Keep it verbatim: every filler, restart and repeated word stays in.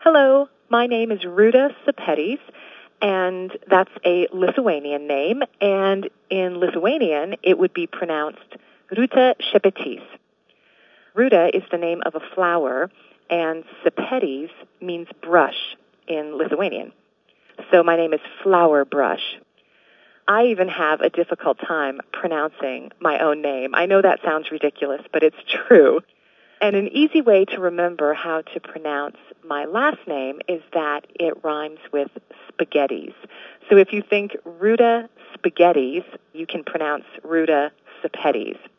Hello, my name is Rūta Sepetys, and that's a Lithuanian name, and in Lithuanian it would be pronounced Rūta Šepetys. Rūta is the name of a flower, and Sepetys means brush in Lithuanian. So my name is Flower Brush. I even have a difficult time pronouncing my own name. I know that sounds ridiculous, but it's true. And an easy way to remember how to pronounce my last name is that it rhymes with spaghettis. So if you think Rūta Spaghettis, you can pronounce Rūta Sepetys.